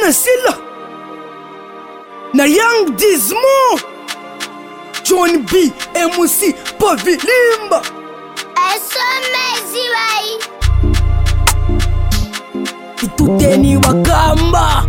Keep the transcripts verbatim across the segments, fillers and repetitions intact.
Tina Silla na Young Dismo, John B, M C, Pavi Limba. Ituteni Wakamba.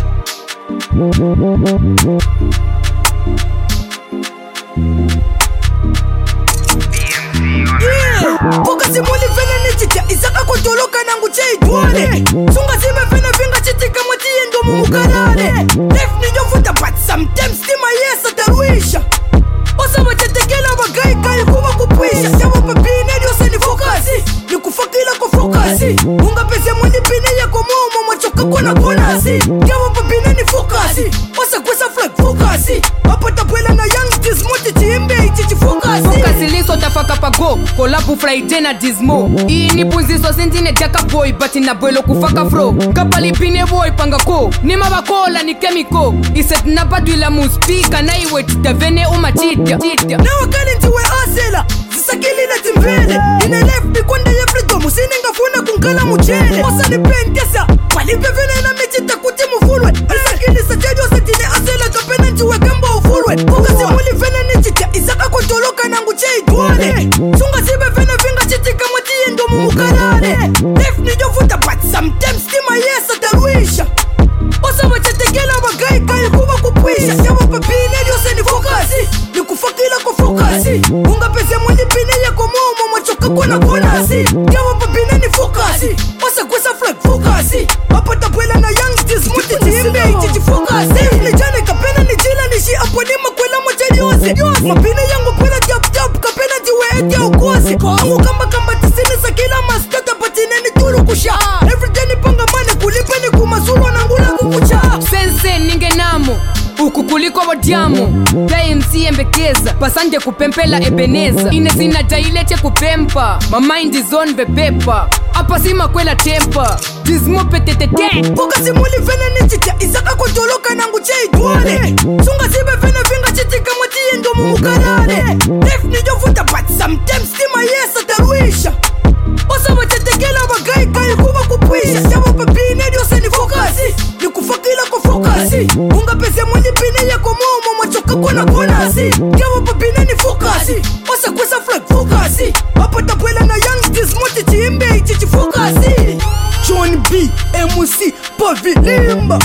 Puka simuli vena nechita isaka kutoloka nangu cheitwale. Sunga sime vena vinga chitika mwati endo mumukarare. Left ni jofuta but sometimes stima yesa tarwisha. Osa wachetekela wagai kai kuwa kupisha. Jawa papine diose ni fokasi, ni kufakila kufokasi. Unga pese mwini pine ya komomo machoka kona konasi. Jawa papine ni fokasi, osa kwesa flag fokasi. Apata pwela na Young Dismo chichimbe chichi fokasi. Fokasi liso tafaka pago, kolabu Friday na Dismo. Ii ni punziso sentine jaka boy, bati na bwelo kufaka fro. Kapali pine boy pangako, ni mabakola ni kemiko. Iset na badwila muspika na iwe titavene umachita. Na wakali ntiwe asela, zisakili na timbele. Ine left ni kwenda ya freedom, usininga funa kunkala mchele. Osa ni pentesa, palipe vene na mechita kuti mufulwe. Zisakili sa chedio setine asela kapena ntiwe kemba ufulwe. Puka simuli vene ni chicha, isaka kutoloka nangu cheitwale. Sunga sibe vene vinga chitika mwati endo mumukarare. Left ni jofuta but sometimes stima yesa tarwisha. Osa wachetekela wagai kai kuwa kupisha. Jawa papine diose ni fokasi, ni kufakila kufokasi. Unga pese mwini pine ya komomo machoka kona konasi. Jawa papine ni fokasi, osa kwesa flag fokasi. Apata pwela na Young Dismo chichimbe chichi fokasi. Ni jane kapena ni jila nishi aponima kwela mocheli ose. Mapine yangu pwela jab jab kapena jiwe eti ya ukosi. Angu kamba kamba tisini sakila mastata patine ni tulu kusha. Everyday ni panga mane kulipa ni kumasulu na ngula kukucha. Sense ninge namo uku kuliko wadiamo. K M C embekeza pasanje kupempela Ebeneza. Ine sina jaileche kupempa, my mind is on bebepa. Apa sima kwela tempa, Dismo petetete. Puka simuli vene ni chicha, isaka kutoloka nangu cheitwale. Sunga sibe vene vinga chitika mwati endo mumukarare. Left ni jofuta but sometimes stima yesa tarwisha. Osa wachetekela wagai kai kuwa kupisha. Jawa papine diose ni fokasi, ni kufakila kufokasi. Unga pese mwini pine ya komomo machoka kona konasi. Jawa papine ni fokasi, osa kwesa flag fokasi. Apata pwela na Young Dismo chichimbe chichi fokasi. John B, M C, Pavi Limba.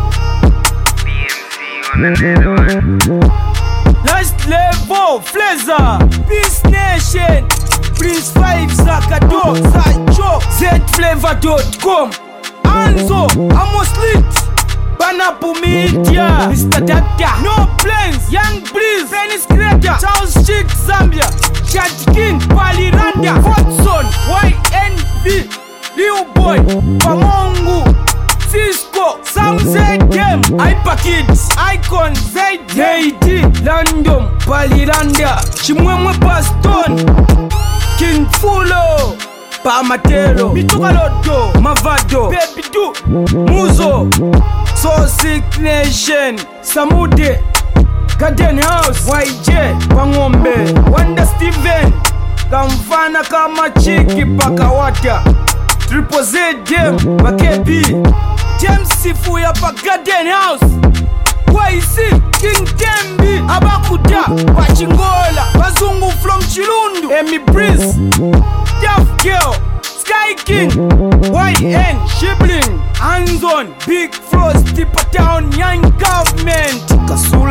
Last level, Fleza, Peace Nation, Prince five, Zakado, Sacho, Z Flavor dot com, Anzo, Amos Lit, Banapu Media, Mister Dada, No Plans, Young Breeze, Penis Creator, Charles Chick, Zambia, Shadkin, Paliranda, Hudson, Y N V, Liu Boy, Pamongu, Cisco, Sam Z Game, Hyper Kids, Icon, Z D, Landom, Paliranda, Chimwemwe Paston, King Fulo, Pamatelo, Mitugalodo, Mavado, Baby Do, Muzo, So Sick Nation, Samude, Garden House, Y J, Pangombe, Wanda Steven, Kamfana kama Chiki Pakawata, Triple Z Game, Makebi, James Sifuya pa Garden House, Y C, King Tembi, Abakuda, Pachingola, Bazungu from Chilundu, Emi Breeze, Deaf Girl, Sky King, Y N, Shibling, Hands on, Big Frost, Tipper Town, Young Government, Kasu.